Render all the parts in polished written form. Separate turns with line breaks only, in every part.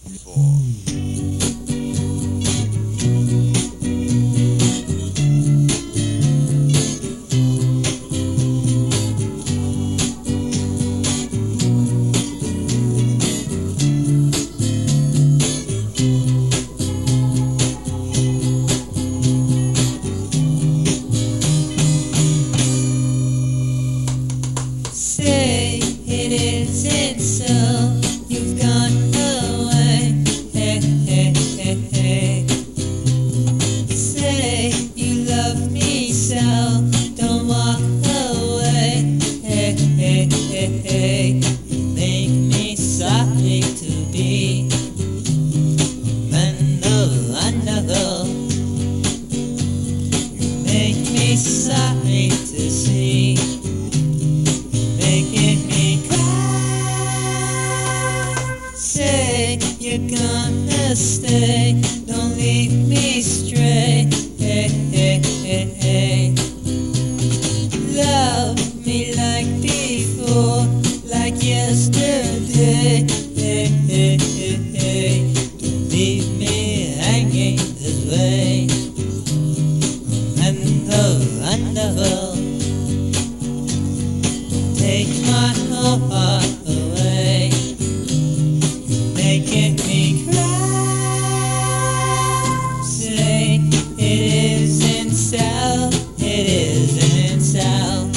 before.
Say it isn't so. You've gone away. Hey, hey, hey, hey. Say you love me so. Don't walk away. Hey, hey, hey, hey. You make me sorry to be wonderful. You make me sorry to see. Making me cry. Say you're gonna stay. Don't leave me stray. Hey, hey, hey, hey. Love me like before, like yesterday. Hey, hey, hey, hey. Don't leave me hanging this way. Wonderful. Take my heart away, making me cry. Say it isn't so, it isn't so.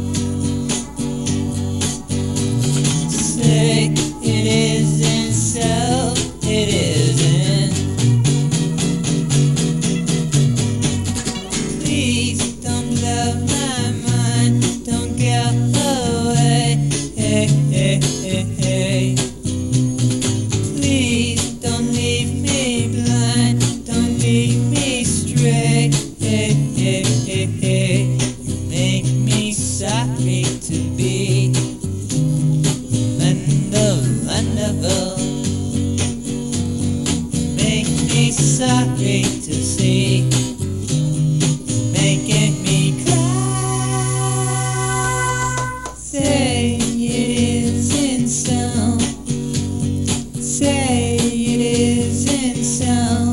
Say it isn't so, it isn't. Please don't blow my mind, don't go away. Hey, hey, hey, hey. Please don't leave me blind, don't leave me stray. Hey, hey, hey, hey. You make me sorry to be wonderful. Make me sorry to see. Making me cry. Say it isn't so. Say it isn't so.